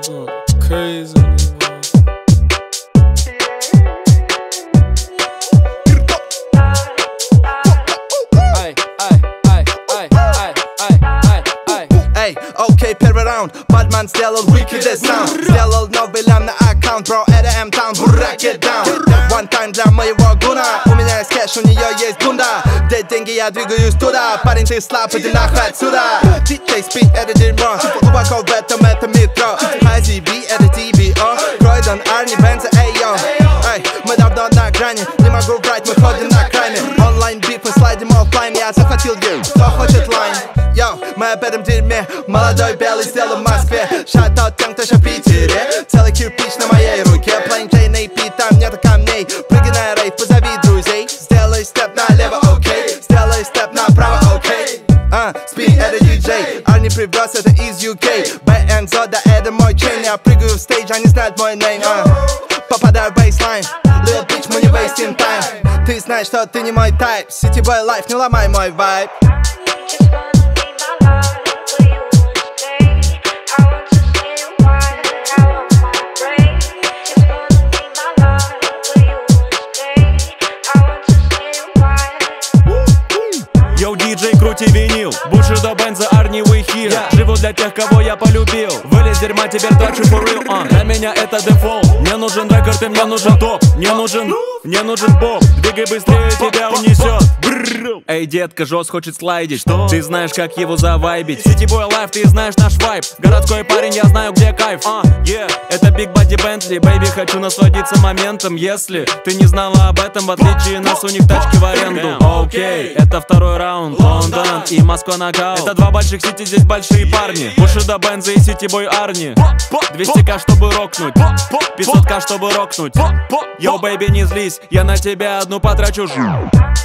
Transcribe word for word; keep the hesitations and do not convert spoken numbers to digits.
So crazy on these ones. Ай, ай, ай, ай, ай, ай, ай, ай. Эй, окей, первый раунд. Бадман сделал wicked sound. Сделал новый лям на аккаунт, bro, это M-Town, бурак, get down. One time для моего гуна. У меня есть кэш, у нее есть бунда. Где деньги, я двигаюсь туда. Парень, ты слаб, иди нахуй отсюда. диджей спит, это дерьмо. Глубоко в этом, это метро. Хази би, это ти би о. Кройдон, Арни, Бенза, эй, йо. Эй, мы давно на грани. Не могу врать, мы ходим на крайме. Онлайн бифы, слайдим оффлайн. Я захватил гейм, кто хочет лайн. Йо, мы об этом дерьме. Молодой белый сделал в Москве. Шат-аут тем, кто еще в Питере. Целый кирпич на моей руке. Playing J N A P, там нету камней. Прыгай на рейв, позови друзей. Сделай степ налево, окей. Сделай степ направо, окей. А, спи, это диджей. Арни привез это из ю кей. бэ эн зо, да это мой чейн. Я прыгаю в стейдж, они знают мой нейм. Попадаю в бейслайн. Lil bitch, мы не wasting time. Ты знаешь, что ты не мой тайп. City boy life, не ломай мой вайб. Йоу, диджей, крути винил. Бушидо, Бенза, Арни, we here. yeah. Живу для тех, кого я полюбил. Вылез дерьма, теперь трачу for real. uh. Для меня это дефолт. Мне нужен рекорд и мне нужен топ. Мне нужен, мне нужен боб. Двигай быстрее, тебя унесет. Эй, детка, жёст хочет слайдить. Что? Ты знаешь, как его завайбить. City Boy Life, ты знаешь наш вайб. Городской парень, я знаю, где кайф. uh. yeah. Это Big Body Bentley. Бэйби, хочу насладиться моментом. Если ты не знала об этом, в отличие нас, у них тачки в аренду. Окей, okay. Это второй раунд. Лондон и Москва нокаут. Это два больших сити, здесь большие парни. Бушидо, Бенза и City Boy Арни. двести ка, чтобы рокнуть. пятьсот ка, чтобы рокнуть. Йоу, бэйби, не злись, я на тебя одну потрачу.